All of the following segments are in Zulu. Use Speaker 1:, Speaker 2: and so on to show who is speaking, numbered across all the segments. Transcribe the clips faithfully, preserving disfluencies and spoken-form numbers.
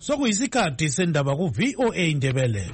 Speaker 1: Sokuyisikhathi sendaba ku V O A Indebele.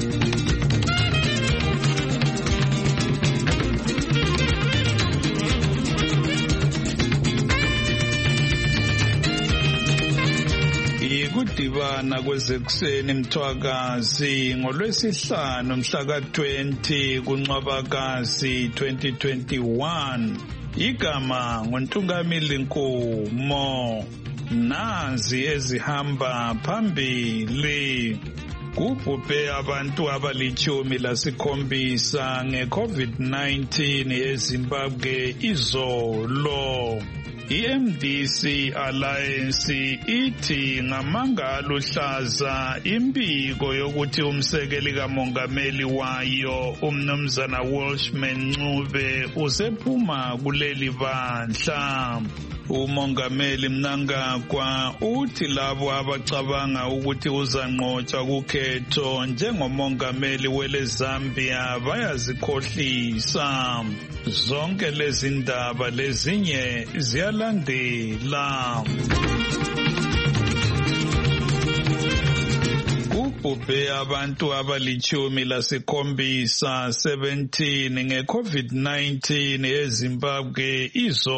Speaker 2: Ikudibana kwezekuseni Mthwakazi ngolwesihlanu mhla ka twenty kuNcwabakazi twenty twenty-one. Igama nguNtungamili Nkomo. Nazi ezihamba phambili. Kubhubhe abantu abalichumi lasikhombisa nge-COVID nineteen eZimbabwe izolo. I-M D C Alliance ithi ngamanga aluhlaza imbiko yokuthi umsekeli kamongameli wayo umnumzana Welshman Ncube usephuma kuleli bandla. Umongameli Mnangagwa uthi labo abacabanga ukuthi uzanqotshwa kukhetho njengomongameli wele Zambia bayazikhohlisa. Zonke lezi ndaba lezinye ziyalandela. Kubhubhe abantu abalichumi lasikhombisa seventeen nge-COVID nineteen eZimbabwe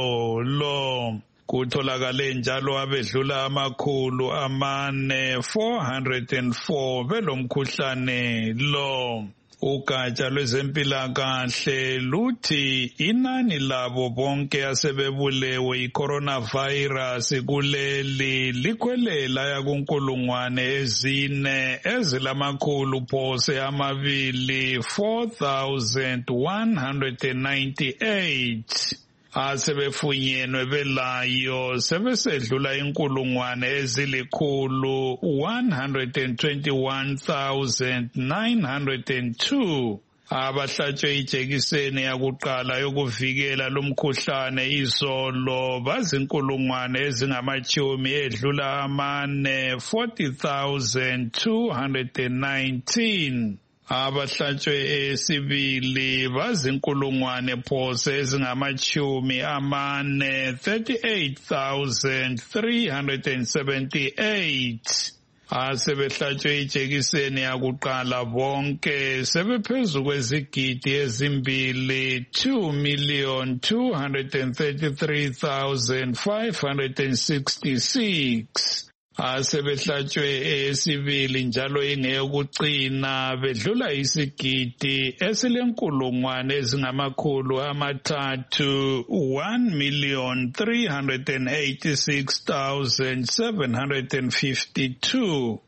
Speaker 2: izolo. Kutholakale njalo abedlula amakhulu amane four hundred four belomkhuhlane lo. Ugatsha lwezempilakahle luthi inani labo bonke asebebulewe i-coronavirus kuleli likhwelela yakunkulungwane ezine ezilamakhulu phose amabili four thousand one hundred ninety-eight. Asebefunyenwe belayo sebesedlula inkulungwane ezilikhulu one hundred twenty-one thousand nine hundred two. Abahlatshwe ijekiseni yakuqala yokuvikela lumkhuhlane izolo bazinkulungwane ezingamachumi edlula amane forty thousand two hundred nineteen. Abahlatshwe esibili bazinkulungwane phose ezingamachumi amane thirty-eight thousand three hundred seventy-eight. Asebehlatshwe ijekiseni yakuqala bonke sebephezu kwezigidi ezimbili two million two hundred thirty-three thousand five hundred sixty-six. Asebehlatshwe esibili njalo ingeyokucina bedlula isigidi esilenkulungwane ezingamakhulu amathathu one million three hundred eighty-six thousand seven hundred fifty-two.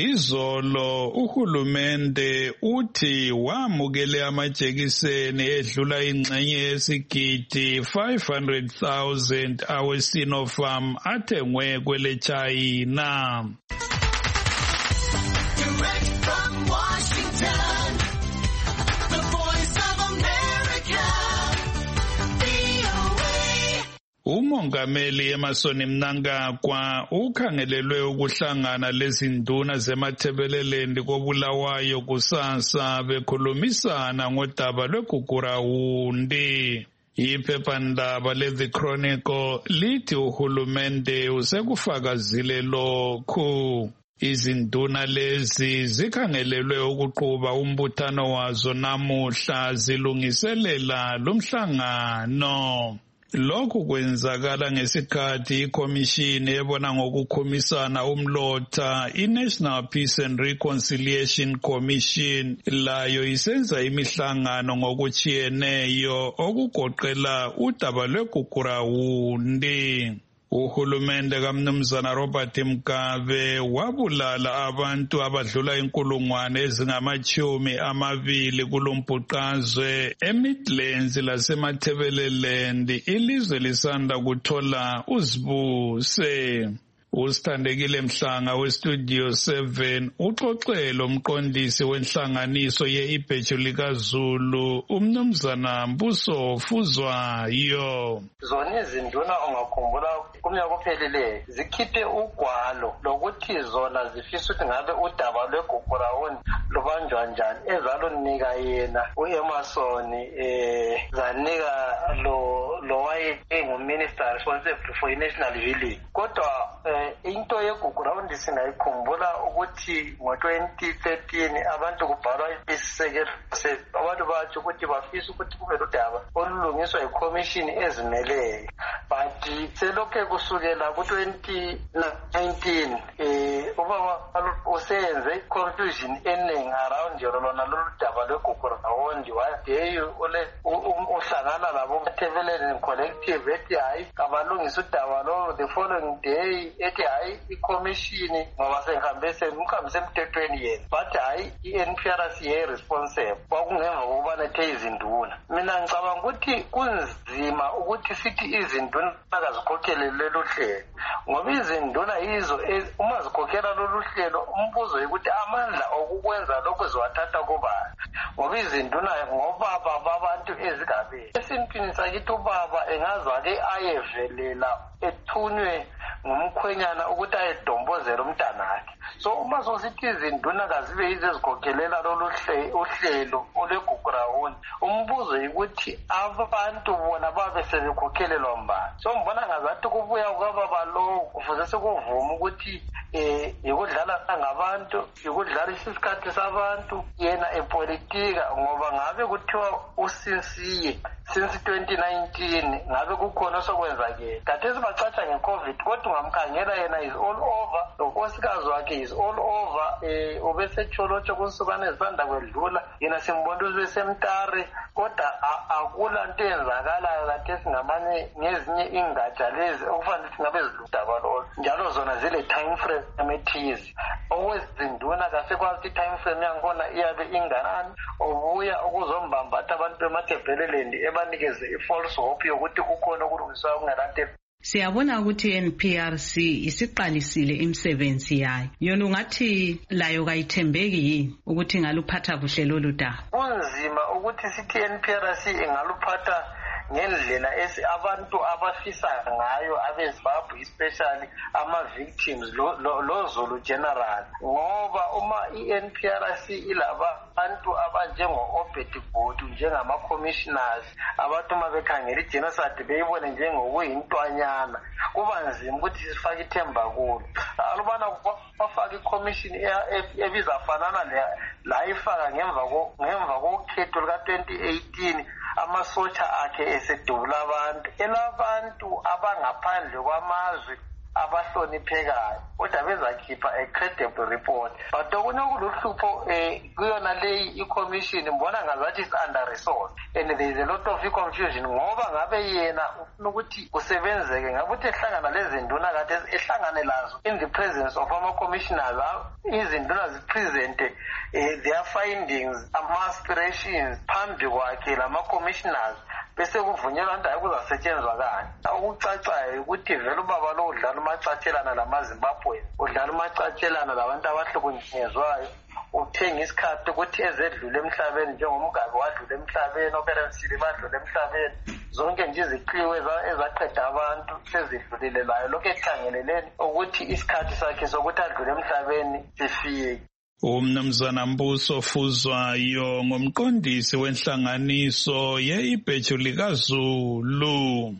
Speaker 2: Izolo uhulumende uthi wamukele amajekiseni edlula ingxenye yesigidi five hundred thousand awe Sinopharm athengwe kwele China.
Speaker 3: Direct from Washington, the Voice of America, V O A.
Speaker 2: Umongameli Emmerson Mnangagwa ukhangelelwe ukuhlangana lezinduna zemathebelelendi koBulawayo kusasa bekhulumisana ngodaba lweGugurawundi. Iphephandaba le-The Chronicle lithi uhulumende usekufakazile lokhu. Izinduna lezi zikhangelelwe ukuqhuba umbuthano wazo namuhla zilungiselela lumhlangano. Lokhu kwenzakala ngesikhathi ikhomishini ebona ngokukhumisana umlotha i-National Peace and Reconciliation Commission layo isenza imihlangano ngokutshiyeneyo okugoqela udaba lweGugurawundi. Uhulumende kaMnumzana Robert Mugabe wabulala abantu abadlula inkulungwane ezingamachumi amabili kulombhuqazwe eMidlands lasemathebeleland ilizwe lisanda kuthola uzibuse. Usithandekile Mhlanga westudio seven uxoxelo umqondisi wenhlanganiso ye-Ibheju likaZulu umnumzana Mbuso Fuzwayo.
Speaker 4: Zona izinduna ongakhumbula kumnyaka opheleleyo zikhiphe ugwalo lokuthi zona zifisa ukuthi ngabe udaba lweGugurawundi lubanjwa njani ezalunika yena u-Emmerson eh zanika lo lo wayenguminister responsible for i-national village. Kodwa eh, into yeGugu Round singayikhumbula ukuthi ngo-twenty thirteen abantu kubhalwa isisekelo abantu bathi ukuthi bafisa ukuthi kube lodaba olulungiswa yikhomishini ezimeleyo. But selokhe kusukela ku-twenty nineteen eh ubaba usenze confusion eningi around yona lona lolu daba lweGugu Round wade ole uhlangana labo Mathebelele collective ethi hayi abalungisa udaba lo the following day ethi hayi ikhomishini ngoba sengihambe semkhambise emthethweni yena but hayi i-N P R C ye responsible kwakungemva kokuba nethe izinduna. Mina ngicabanga ukuthi kunzima ukuthi sithi izinduna akazikhokhele lolu hlelo ngoba izinduna yizo uma zikhokhela lolu hlelo umbuzo ukuthi amandla okukwenza lokho ziwathatha kubani ngoba izinduna ngobaba babantu ezigabeni. Esintwini sakithi ubaba engazake ayevelela ethunywe ngumkhwenyana ukuthi ayedombozela umntanakhe. So uma sosithi izinduna kazibe yizo ezikhokhelela lolu uhlelo olweGugu Round umbuzo ukuthi abantu bona babe sebekhokhelelwa mbani. So ngibona ngazathi kubuya kwababa lo kufuze sekuvuma ukuthi eh yikudlala ngabantu yikudlala isikhathi sabantu yena epolitika ngoba ngabe kuthiwa usinsiye since twenty nineteen ngabe kukhona sokwenzakela. Kade sibacatsha ngeCovid kodwa ungamkhangela yena is all over lokosikazi wakhe is all over eh obesecholotsho kusukana ezisanda kwedlula yena simbona ubesemtare kodwa akula nto enzakalayo kade singamanye ngezinye ingatsha lezi okufanele singabe ziludaba lo njalo zona zile time frame ethize okwezinduna kasekwazi time frame yakhona iyabe inganani obuya ukuzombambatha abantu bemathebhelelendi ebanikeze i-false hope yokuthi kukhona ukulungiswa okungalandelwa.
Speaker 5: Siyabona ukuthi i-N P R C isiqalisile imisebenzi yayo. Yona ungathi layo kayithembeki yini ukuthi ingaluphatha kuhle lolu daba?
Speaker 4: Kunzima ukuthi sithi i-N P R C ingaluphatha ngendlela esi abantu abafisa ngayo abeZimbabwe especially ama-victims lo Zulu general ngoba uma i-N P R C ilaba abantu abanjengo-Obed Botho njengama-commissioners abantu uma bekhangela i-genocide beyibone njengokuyintwanyana kuba nzima ukuthi sifake ithemba kulo. Alubana bafaka i-commission ebizafanana la ifaka ngemva kokhetho luka-twenty eighteen amasotsha akhe esedubula abantu elabantu abangaphandle kwamazwe abahloniphekayo kodwa bezakhipha a credible report. But okunokuluhlupho eh kuyona leyi i-commission mbona ngazathi is under resourced and there is a lot of confusion ngoba ngabe yena ufuna ukuthi usebenzeke ngabe uthi ehlangana lezinduna kade ehlangane lazo in the presence of ama-commissioners izinduna zipresente eh, their findings ama-aspirations phambi kwakhe lama-commissioners bese kuvunyelwa nto kuzasetshenzwa kanye. Okucacayo ukuthi vele ubaba lo udlala umacatshelana lamaZimbabwe udlala umacatshelana labantu abahlukunyezwayo uthenga isikhathi ukuthi ezedlule emhlabeni njengomgabe wadlula emhlabeni operensile badlula emhlabeni zonke nje iziqiwe ezaqeda abantu sezidlulile layo lokho ekhangeleleni ukuthi isikhathi sakhe sokuthi adlule emhlabeni sifike.
Speaker 2: Umnumzana Mbuso Fuzwayo ngumqondisi wenhlanganiso ye-Ibheju likaZulu.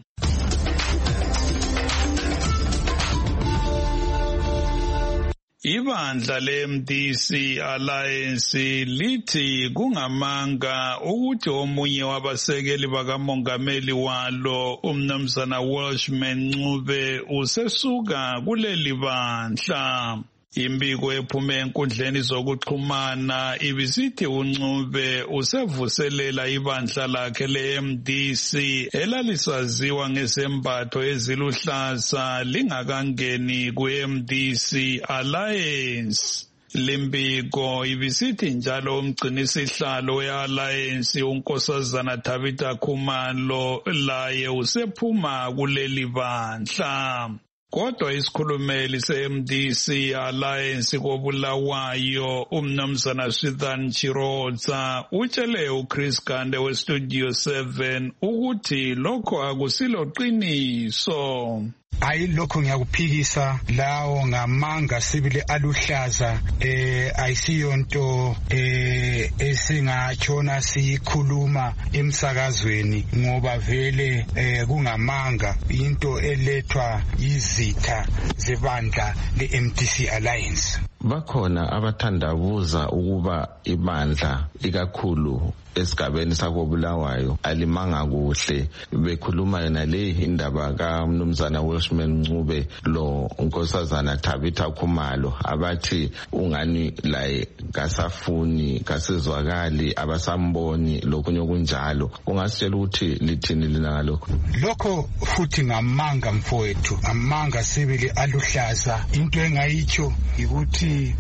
Speaker 2: Ibandla le-M D C Alliance lithi kungamanga ukuthi omunye wabasekeli bakamongameli walo umnumzana Welshman Ncube usesuka kuleli bandla. Imbiko ephume enkundleni zokuxhumana ibisithi uNcube usevuselela ibandla lakhe le-M D C elalisaziwa ngesembatho eziluhlaza lingakangeni kwe-M D C Alliance. Limbiko ibisithi njalo umgcinisihlalo we-Alliance unkosazana Tabitha Khumalo laye usephuma kuleli bandla. Kodwa isikhulumeli se-M D C Alliance koBulawayo umnumzana Swithan Chiroza utshele uChris Gande weStudio seven ukuthi lokho akusilo qiniso.
Speaker 6: Hayi lokho ngiyakuphikisa, lawo ngamanga sibili aluhlaza, eh ayisiyonto eh esingachona sikhuluma emsakazweni ngoba vele eh kungamanga into elethwa izitha zebandla le-M D C Alliance.
Speaker 7: Bakhona abathandabuza ukuba ibandla ikakhulu esigabeni sakobulawayo alimanga kuhle, bekhuluma yena le indaba kaMnumzana Welshman Ncube lo Nkosazana Tabitha Khumalo, abathi ungani la kasafuni kasizwakali abasamboni lokunye kunjalo. Ungasitshela ukuthi lithini lina ngalokho?
Speaker 6: Lokho futhi ngamanga mfowethu, amanga sibili aluhlaza. Into engayicho ukuthi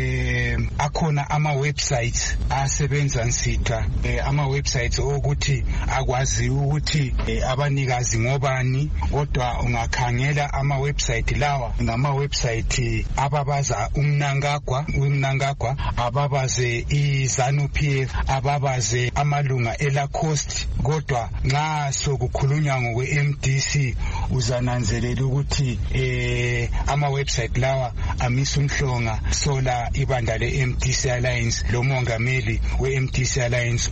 Speaker 6: eh akhona ama websites asebenza nsitha, eh, ama websites ukuthi akwazi ukuthi eh, abanikazi ngobani, kodwa ungakhangela ama website lawa ngama website ababaza umnangagwa umnangagwa ababaze iZANU P F, ababaze amalunga elacost, kodwa nxa sokukhulunywa ngokwe-M D C uzananzelela ukuthi eh ama website lawa amisa umhlonga sola ibandla le-M D C Alliance, lo mongameli we-M D C Alliance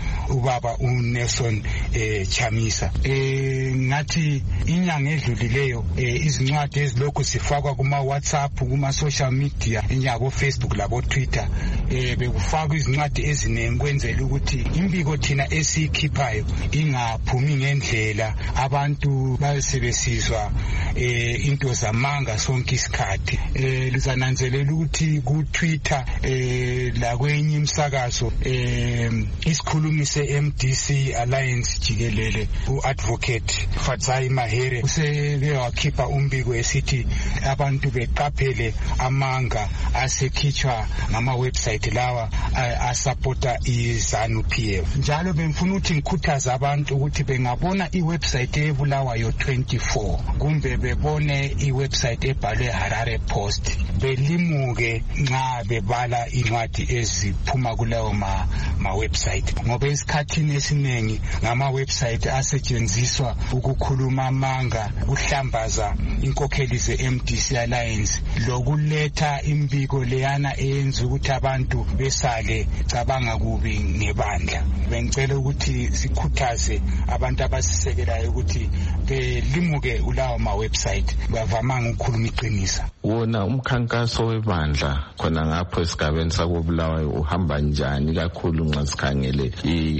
Speaker 6: ubaba uNelson eh Chamisa. Eh ngathi inyanga edlulileyo eh izincwadi ezilokhu sifakwa kuma WhatsApp, kuma social media, njengabo Facebook labo Twitter, eh bekufakwa izincwadi eziningi kwenzela ukuthi imbiko thina esikhiphayo ingaphumi ngendlela, abantu basebesizwa eh into zamanga sonke isikhathi. Eh lizananzelela ukuthi ku Twitter eh la kwenye imsakazo eh isikhulumi se-M D C Alliance jikelele uadvocate Fatsai Mahere useke wakhipha umbiko esithi abantu beqaphele amanga asekhitshwa ngama website lawa asupporta iZANU P F. Njalo bemfuna ukuthi ngikhuthaza abantu ukuthi bengabona iwebsite ebulawayo twenty-four kumbe bebone iwebsite ebhalwe Harare Post, belimuke nxa bebala incwadi eziphuma kulawo ma, ma website, ngoba esikhathini esiningi ngama website asetshenziswa ukukhuluma amanga, uhlambaza inkokheli ze-M D C Alliance lokuletha imbiko leyana eyenza ukuthi abantu besale cabanga kubi ngebandla. Bengicela ukuthi sikhuthaze abantu abasisekelayo ukuthi belimuke ulawo ma website, bavamanga ukukhuluma iqiniso.
Speaker 7: Wona umkhankaso webandla khona ngapho esigabeni sakobulawayo uhamba njani kakhulu nxa sikhangele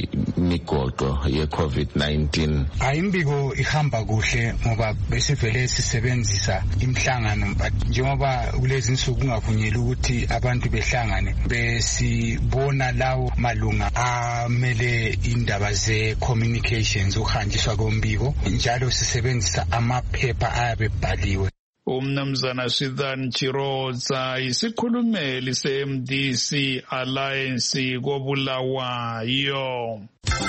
Speaker 7: imigoqo ye-COVID nineteen?
Speaker 6: Ayimbiko ihamba kuhle ngoba besivele sisebenzisa imhlangano, but njengoba kulezi insuku kungavunyelwa ukuthi abantu behlangane, besibona lawo malunga amele indaba ze-communications ukuhanjiswa kombiko, njalo sisebenzisa amaphepha ayabebhaliwe.
Speaker 2: Umnumzana Swithan Chiroza isikhulumeli se-M D C Alliance kobulawayo.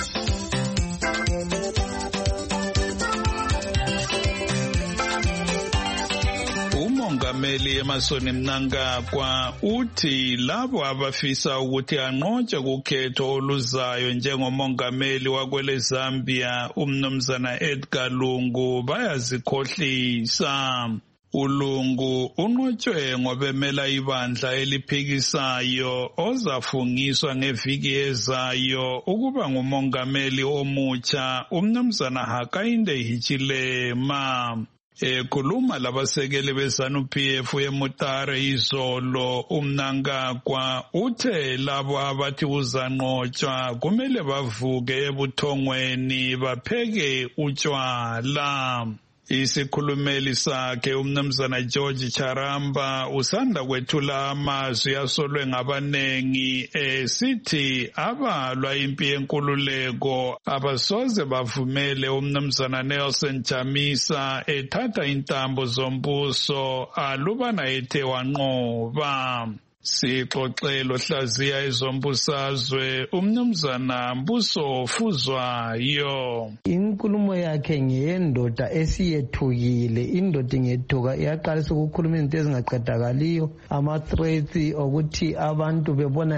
Speaker 2: Umongameli Emmerson Mnangagwa uthi labo abafisa ukuthi anqotshwe kukhetho oluzayo njengomongameli wakwele Zambia umnumzana Edgar Lungu bayazikhohlisa. uLungu unqotshwe ngobemela ibandla eliphikisayo ozafungiswa ngeviki ezayo ukuba ngumongameli omutsha umnumzana Hakainde Hichilema. Ekhuluma labasekeli beZANU P F eMutare izolo, uMnangagwa uthe labo abathi uzanqotshwa kumele bavuke ebuthongweni bapheke utshwala. Isikhulumeli sakhe umnumzana George Charamba usanda kwethula amazwi asolwe ngabanengi esithi abalwa impi yenkululeko abasoze bavumele umnumzana Nelson Chamisa ethatha intambo zombuso alubana ethe wanqoba. Sixoxelo hlaziya ezombusazwe umnumzana Mbuso Fuzwayo.
Speaker 8: Inkulumo yakhe ngeyendoda esiyethukile, indoda ingethuka iyaqalisa ukukhuluma izinto ezingaqedakaliyo, ama threats okuthi abantu bebona ngani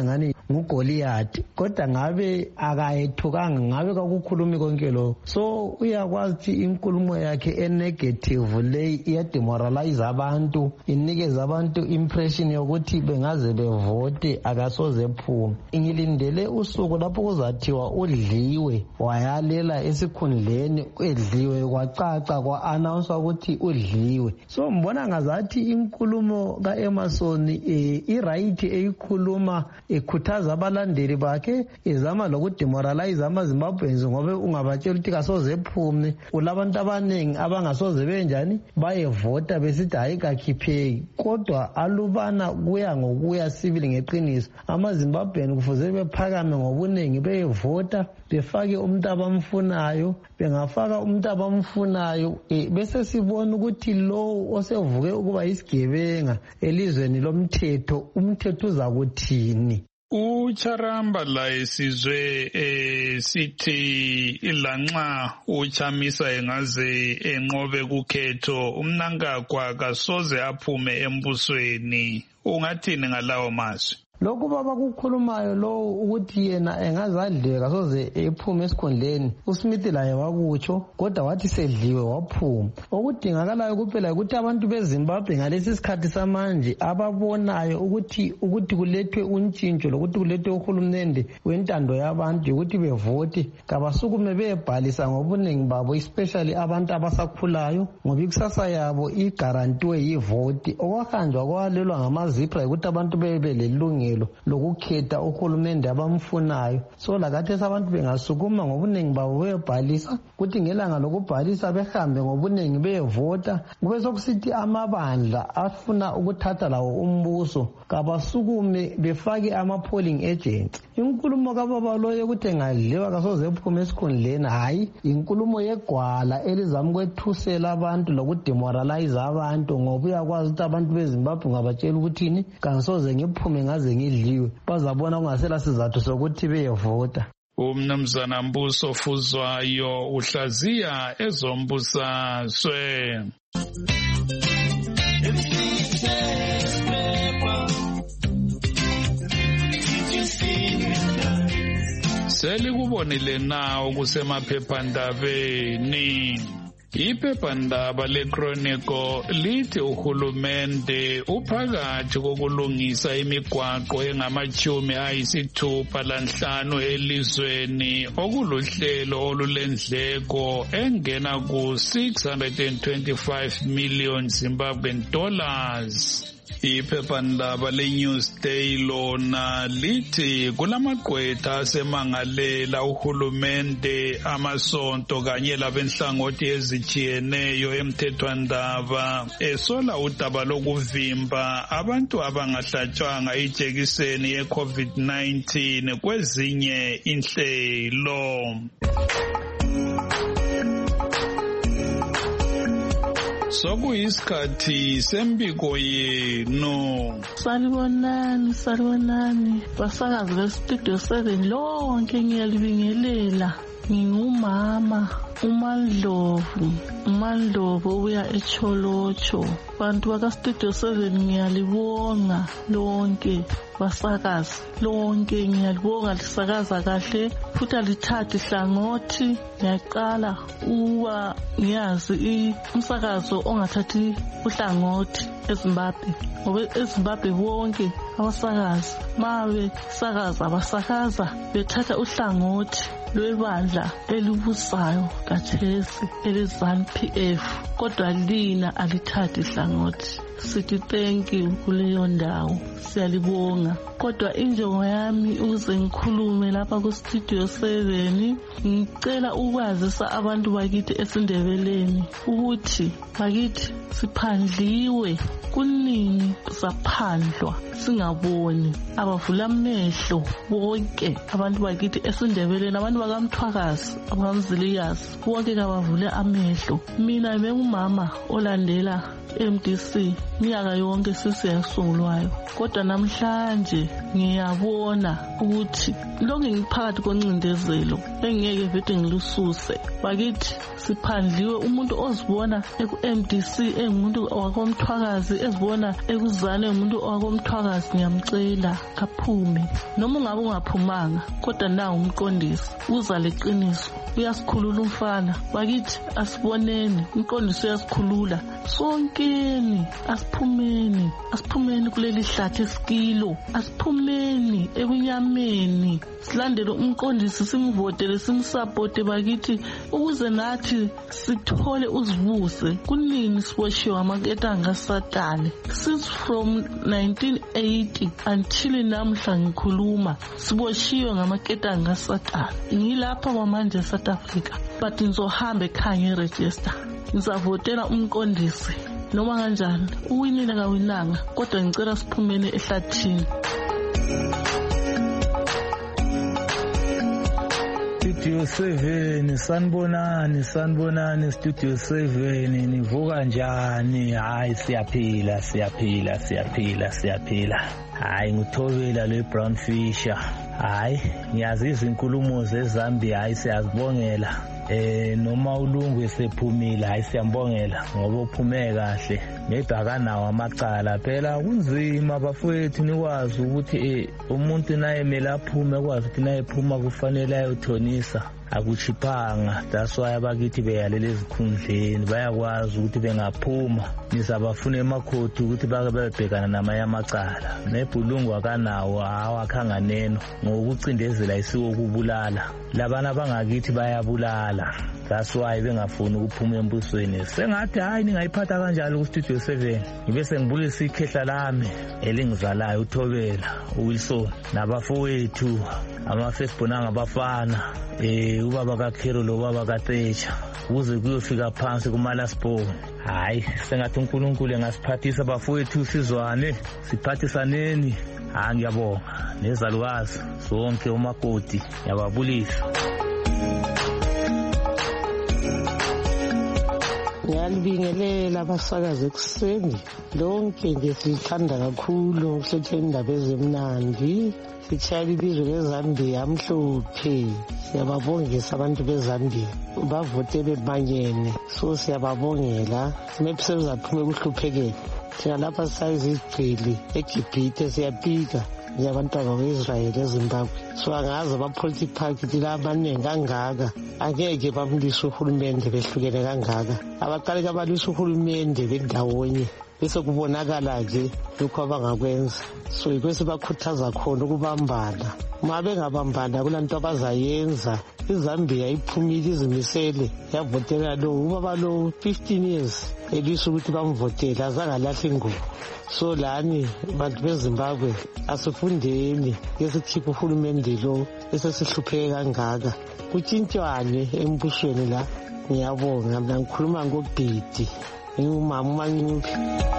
Speaker 8: ngugoliath kodwa ngabe akayethukanga ngabe kakukhulumi konke lokho so uyakwazi ukuthi inkulumo yakhe enegative leyi iyademoralize abantu inikeza abantu impression yokuthi bengaze bevote akasoze phume ngilindele usuku lapho kuzathiwa udliwe wayalela esikhundleni edliwe kwacaca kwa-announce ukuthi udliwe so mbona ngazathi inkulumo ka-Emerson eh, irayithi eyikhuluma ekhuthaza abalandeli bakhe ezama lokudemoralize amaZimbabweans ngoba ungabatshela ukuthi kasoze phume kulabantu abaningi abangasoze benjani bayevota besithi hayi kakhipheki kodwa alubana kuya ngokuya sibili ngeqiniso amaZimbabwean kufuze bephakame ngobuningi beyevota befake umuntu abamfunayo bengafaka umuntu abamfunayo e, bese sibona ukuthi lo osevuke ukuba isigebenga elizweni lomthetho umthetho uzakuthini.
Speaker 2: uCharamba la esizwe eh sithi ilanxa uchamisa engaze enqobe kukhetho umnankagwa kasoze aphume embusweni ungathini ngalawo mazwi?
Speaker 8: Lokhu baba kukhulumayo lo ukuthi yena engazadliwe kasoze ephume esikhondleni uSmith laye wakutsho kodwa wathi sedliwe waphuma okudingakalayo kuphela ukuthi abantu beZimbabwe ngalesi sikhathi samanje ababonayo ukuthi ukuthi kulethwe untshintsho lokuthi kulethwe uhulumende wentando yabantu ukuthi bevote kabasukume bebhalisa ngobuningi babo especially abantu abasakhulayo ngoba ikusasa yabo igarantiwe yivote okwahanjwa kwalelwa ngamazipra ukuthi abantu bebe lelungelo lokukhetha uhulumende abamfunayo so lakathesi abantu bengasukuma ngobuningi babo beyobhalisa ukuthi ngelanga lokubhalisa behambe ngobuningi beyevota kube sokusithi amabandla afuna ukuthatha lawo umbuso kabasukume befake ama-polling agents. Inkulumo kababa loyo ukuthi engadliwa kasoze ephume esikhundleni hayi inkulumo yegwala elizama ukwethusela abantu lokudemoralize abantu ngoba uyakwazi ukuthi abantu beZimbabwe ngabatshela ukuthini kangisoze ngiphume ngaze ngidliwe bazabona kungasela sizathu sokuthi beyevota.
Speaker 2: Umnumzana Mbuso Fuzwayo uhlaziya ezombusazwe. Selikubonile na okusemaphephandabeni. Iphephandaba leChronicle lithi uhulumende uphakathi kokulungisa imigwaqo engamachumi ayisithupha lanhlanu elizweni okuluhlelo olulendleko engena ku six hundred twenty-five million Zimbabwean dollars. Iphephandaba leNewsday lona lithi kulamagqwetha asemangalela uhulumende amasonto kanye labenhlangothi ezitshiyeneyo emthethwandaba esola udaba lokuvimba abantu abangahlatshwanga ijekiseni ye-COVID nineteen kwezinye inhlelo. Sokuyisikhathi sembiko yenu.
Speaker 9: Salibonani, salibonani. Basakazi bestudio seven lonke ngiyalibingelela. Ngingumama uMandlovu, uMandlovu uya eCholocho. Bantu baka Studio seven ngiyalibonga lonke basakazi lonke ngiyalibonga lisakaza kahle futhi alithathi hlangothi ngiyaqala uwa ngiyazi umsakazo ongathathi uhlangothi eZimbabwe ngoba eZimbabwe bonke abasakazi mabe sakaza abasakaza bethatha uhlangothi lwebandla elibusayo kathesi elizanu P F kodwa lina alithathi hlangothi. Sithi thank you kuleyo ndawo siyalibonga kodwa injongo yami ukuze ngikhulume lapha ku Studio seven ngicela ukwazisa abantu bakithi eSindebeleni ukuthi bakithi siphandliwe kuningi saphandlwa singaboni abavula amehlo bonke abantu bakithi eSindebeleni abantu bakamthwakazi abakamzilikazi bonke kabavule amehlo. Mina bengumama olandela M D C minyaka yonke sisiyasungulwayo, kodwa namhlanje ngiyabona ukuthi lonke ngiphakathi koncindezelo engeke vete ngilususe. Bakithi siphandliwe, umuntu ozibona eku-M D C engumuntu wakomthwakazi, ezibona ekuzane umuntu wakomthwakazi, ngiyamcela kaphume. Noma ungabe ungaphumanga, kodwa nawo umqondisi uza leqiniso, uyasikhulula umfana. Bakithi asiboneni, umqondisi uyasikhulula. Sonkeni asiphumeni, asiphumeni kuleli hlathi esikilo, asiphumeni ebunyameni, silandele umqondisi, simvotele, simsapote bakithi, ukuze nathi sithole uzivuse. Kunini siboshiwe amaketanga Satane since from nineteen eighty until namhla ngikhuluma, siboshiwe ngamaketanga Satane. Ngilapha kwamanje South Africa, but ngizohamba ekhaya ngeregister, ngizavotela umqondisi noma kanjani, uwinile kawinanga, kodwa ngicela siphumene ehlathini.
Speaker 10: Studio seven, sanibonani, sanibonani Studio seven, nivuka njani? Hayi siyaphila, siyaphila, siyaphila, siyaphila. Hayi nguThobela le Brown Fisher. Hayi ngiyazi izinkulumo zeZambia, hayi siyazibongela. Eh noma uLungwe sephumile, hayi siyambongela ngoba uphume kahle. Maybe akanawo amacala phela, kunzima bafowethu nikwazi ukuthi eh umuntu naye mele aphume, kwazi ukuthi naye ephuma kufanele ayothonisa, akuchiphanga. That's why abakithi beyalele ezikhundleni, bayakwazi ukuthi bengaphuma nizabafuna emakhoti ukuthi bake bebhekana namanye amacala. Nebhulungu akanawo, awakhanga neno ngokucindezela isiko kubulala. Labana abangakithi bayabulala, that's why bengafuni ukuphuma embusweni. Sengathi hayi ningayiphatha kanjalo ku Studio seven, ngibe sengibulisa ikhehla lami elingizalayo uThobela, uWilson nabafowethu ama-firstborn ngabafana, eh ubaba kaKhero lo baba kaTecha, kuze kuyofika phansi kuMalasbone. Hayi sengathi uNkulunkulu engasiphathisa bafowethu, sizwane siphathisaneni. Hayi ngiyabonga nezalukazi sonke umakoti, ngiyababulisa.
Speaker 8: Ngiyalibingelela abasakazi ekuseni lonke nje, sithanda kakhulu ukuhletha indaba ezimnandi, sithayela ilizwe leZambia amhlophe. Siyababongisa abantu beZambia, bavotele manyene, so siyababongela. Maybe sebezaphume kuhluphekela thina lapha sayizigcili eGibhithe, siyapika njengabantwana be-Israyeli eZimbabwe. So angazi ama-political party la abaningi kangaka angeke bamlisa uhulumende behlukene kangaka. Abaqale kabalisa uhulumende bendawonye bese kubonakala nje lokho abangakwenza. So ikwese bakhuthaza khona ukubambana. Uma bengabambana kulanto abazayenza. iZambia iphumile izimisele yavotela lo ubaba lo fifteen years elisa ukuthi bamvotela, azangalahla ingubo. So lani bantu beZimbabwe asifundeni ngesikhipha uhulumende lo esesihlupheke kangaka, kutshintshwane embusweni la. Ngiyabonga, mina ngikhuluma ngoBhidi, ngumama uMancuphi.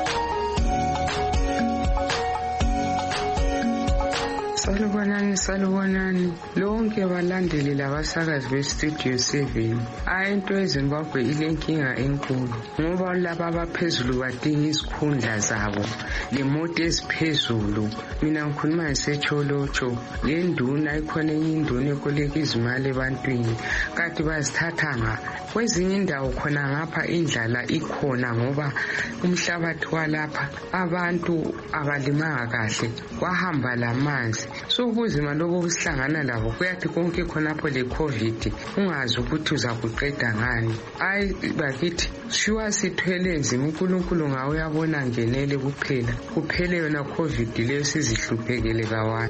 Speaker 11: Salubonani, salubonani lonke abalandeli labasakazi beStudio seven. Hayi into eZimbabwe ilenkinga enkulu ngoba laba abaphezulu badinga izikhundla zabo, lemoto eziphezulu. Mina ngikhuluma ngisecholotsho, le nduna ikhona enye induna ekoleka izimali ebantwini, kanti bazithatha nga kwezinye indawo. Khona ngapha indlala ikhona ngoba umhlabathi walapha abantu abalimanga kahle, kwahamba lamanzi. So ubuzima lobo busihlangana labo kuyathi konke khonapho le COVID ungazi ukuthi uza kuqeda ngani. Hayi bakithi shuwa sithwele nzima, uNkulunkulu ngawe uyabona ngenele kuphela, kuphele yona COVID leyo sizihluphekele kawana.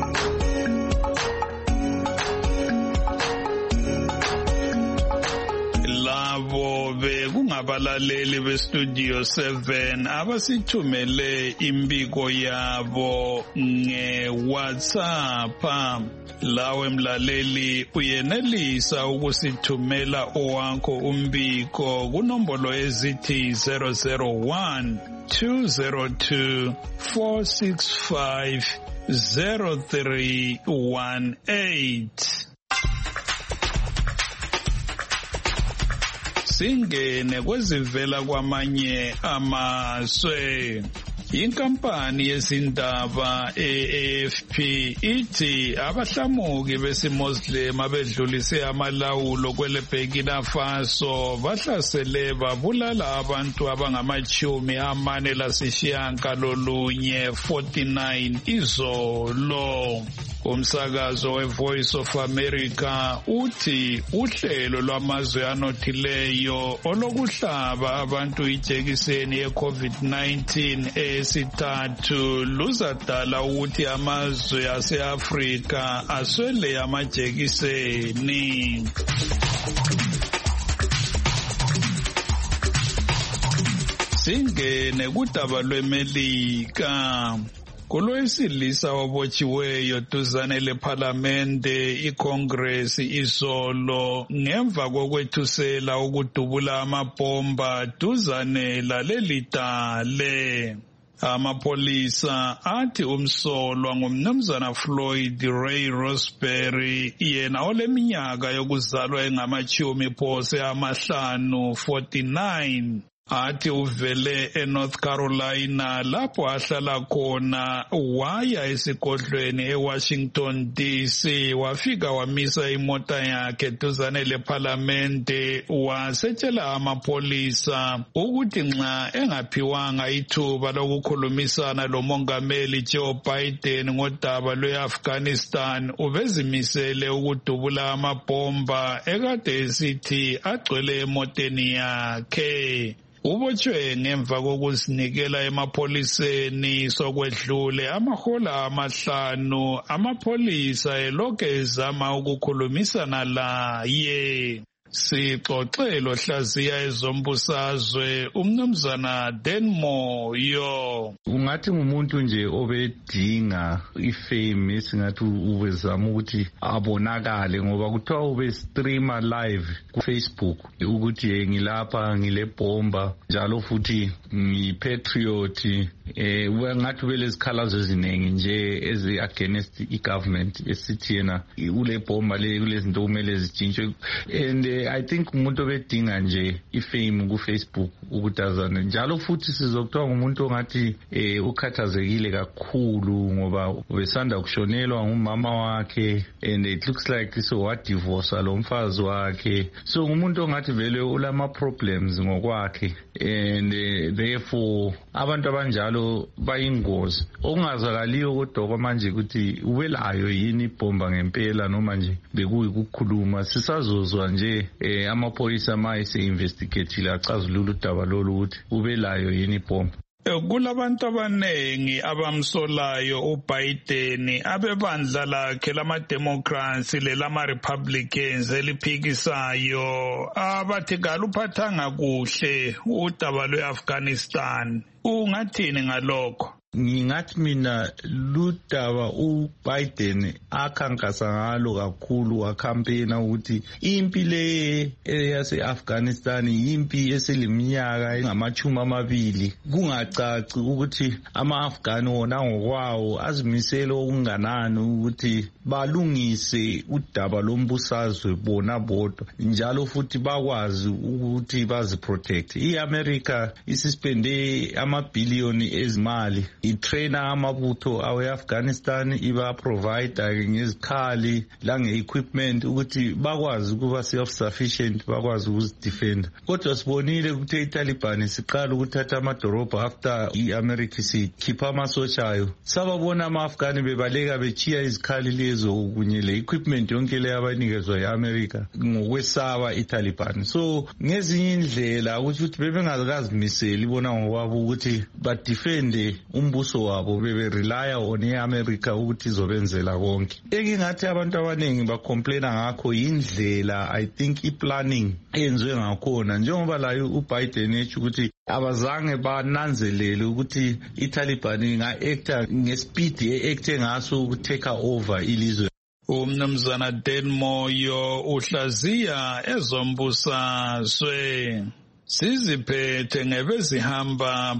Speaker 2: Labo bekungabalaleli beStudio seven abasithumele imbiko yabo ngeWhatsApp. Lawe mlaleli uyenelisa ukusithumela owakho umbiko kunombolo ezithi zero zero one two zero two four six five zero three one eight. singene kwezivela kwamanye amazwe. Inkampani yezindaba e-A F P ithi abahlamuki besimuslim abedlulise amalawulo kwele Burkina Faso bahlasele babulala abantu abangamachumi amane lasishiyangalolunye forty-nine izolo. Umsakazo we-Voice of America uthi uhlelo lwamazwe anothileyo olokuhlaba abantu ijekiseni ye-COVID nineteen esithathu luzadala ukuthi amazwe ase-Afrika aswele amajekiseni. Singene kudaba lweMelika. Kulowesilisa wabotshiweyo duzane lephalamende iCongress izolo ngemva kokwethusela ukudubula amabhomba duzane lalelidale. Amapolisa athi umsolwa ngumnumzana Floyd Ray Roseberry yena oleminyaka yokuzalwa engamachumi phose amahlanu forty-nine. Athi uvele eNorth Carolina lapho ahlala khona waya esigodlweni eWashington D C wafika wamisa imota yakhe duzane lephalamende wasetshela amapolisa ukuthi nxa engaphiwanga ithuba lokukhulumisana lomongameli Joe Biden ngodaba lwe-Afghanistan ubezimisele ukudubula amabhomba ekade esithi agcwele emoteni yakhe. Ubotshwe ngemva kokuzinikela emapoliseni sokwedlule amahola amahlanu amapolisa elokhu ezama ukukhulumisana laye. Sixoxelo hlaziya ezombusazwe umnumzana Denmoyo.
Speaker 12: Ungathi ngumuntu nje obedinga ifame singathi ubezama ukuthi abonakale ngoba kuthiwa ube streamer live ku Facebook ukuthi ngilapha ngile bomba njalo futhi ngipatriot eh ngathi belezikhala eziningi nje ezi against igovernment esithi yena ule bomba le kulezinto kumele zijintshwe and uh, I think umuntu obedinga nje ifame ku Facebook ukutazana njalo futhi sizokuthiwa ngumuntu ongathi eh ukhathazekile kakhulu ngoba ubesanda kushonelwa ngumama wakhe and it looks like so what divorce alomfazi wakhe so ngumuntu ongathi vele ulama problems ngokwakhe and uh, therefore abantu abanjalo bayingozi okungazakaliyo kodwa manje ukuthi ubelayo yini ibomba ngempela noma nje bekuyikukhuluma sisazozwa nje eh amaphoyisa mayise investigate la acazulula udaba lolu ukuthi ubelayo yini ibomba.
Speaker 2: Kulabantu abanengi abamsolayo uBiden abebandla lakhe lama-Democrats lelama-Republicans eliphikisayo abathi kaluphathanga kuhle udaba lwe-Afghanistan. Ungathini ngalokho?
Speaker 12: Ngingathi mina ludaba uBiden akhankasa ngalo kakhulu akampena ukuthi impi le yase-Afghanistan impi eseliminyaka engamachumi amabili kungacaci ukuthi ama-Afghani wona ngokwawo azimisele okunganani ukuthi balungise udaba lombusazwe bona bodwa njalo futhi bakwazi ukuthi baziprotect. I-America isispende amabhiliyoni ezimali itrainer amabutho awe-Afghanistan iba provider ngezikhali lange-equipment ukuthi bakwazi ukuba self-sufficient bakwazi ukuzidefenda. Kodwa sibonile ukuthi iTaliban siqala ukuthatha amadorobha after i-America sikhipha amasotshayo sababona ama-Afghani bebaleka bechiya izikhali lezo kunye le-equipment yonke le abanikezwa yi-America ngokwesaba iTaliban. So ngezinye indlela ukuthi bebengakazimiseli bona ngokwabo ukuthi badefende umbuso wabo bebe relya on eAmerica ukuthi izobenzela konke. Engingathi abantu abaningi bacomplaina ngakho indlela I think iplanning enziwe ngakhona njengoba layo uBiden ethi ukuthi abazange bananzelele ukuthi iTaliban inga-acta ngespeed e-acte ngaso ukutake over ilizwe.
Speaker 2: Umnumzana Denmoyo uhlaziya ezombusazwe. Siziphethe ngebezihamba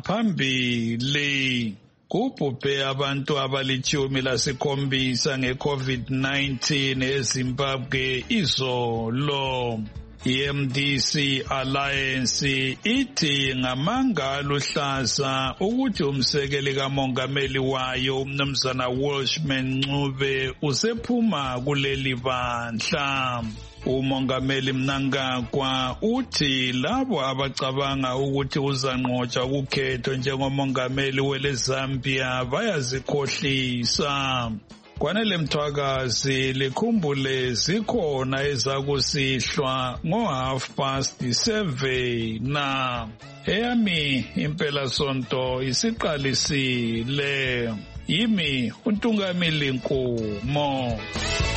Speaker 2: phambili. Kubhubhe abantu abalitshumi lasikhombisa nge-COVID nineteen eZimbabwe izolo. I-M D C Alliance ithi ngamanga aluhlaza ukuthi umsekeli kamongameli wayo umnumzana Welshman Ncube usephuma kuleli bandla. Umongameli Mnangagwa uthi labo abacabanga ukuthi uzanqotshwa ukhetho njengomongameli wele Zambia bayazikhohlisa. Kwanele Mthwakazi likhumbule zikhona ezakusihlwa ngo half past seven na eyami impela sonto isiqalisile. Yimi uNtungameli Nkomo.